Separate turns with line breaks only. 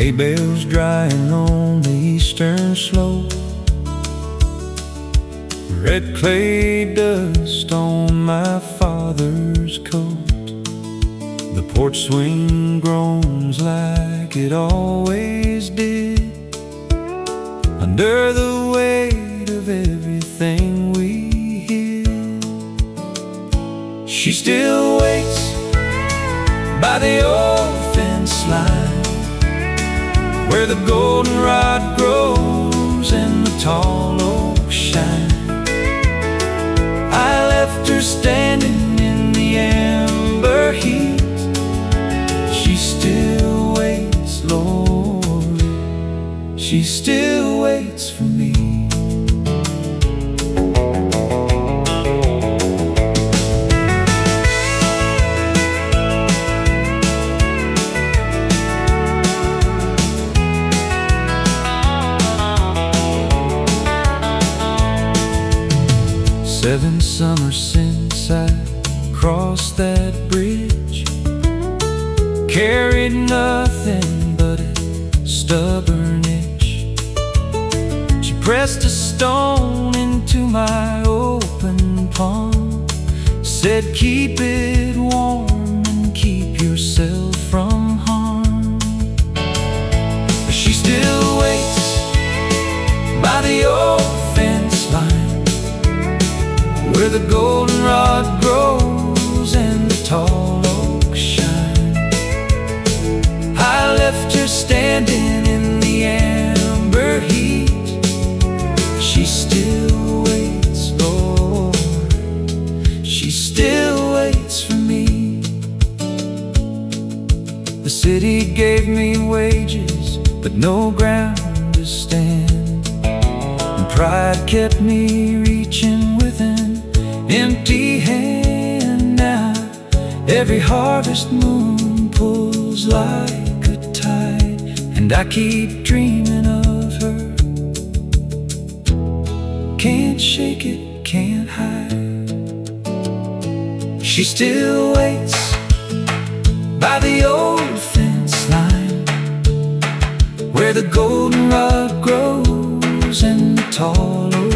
Hay bales drying on the eastern slope, red clay dust on my father's coat. The porch swing groans like it always did, under the weight of everything we hid. She still waits by the old fence line, where the goldenrod grows and the tall oaks shine. I left her standing in the amber heat. She still waits, Lord, she still waits for me. Seven summers since I crossed that bridge, carried nothing but a stubborn itch. She pressed a stone into my open palm, said keep it warm and keep yourself from harm. But she still waits by the old fence line, where the goldenrod grows and the tall oaks shine. I left her standing in the amber heat. She still waits, Lord, she still waits for me. The city gave me wages, but no ground to stand, and pride kept me reaching with an empty hand. Now every harvest moon pulls like a tide, and I keep dreaming of her. Can't shake it, can't hide. She still waits by the old fence line, where the goldenrod grows and the tall oaks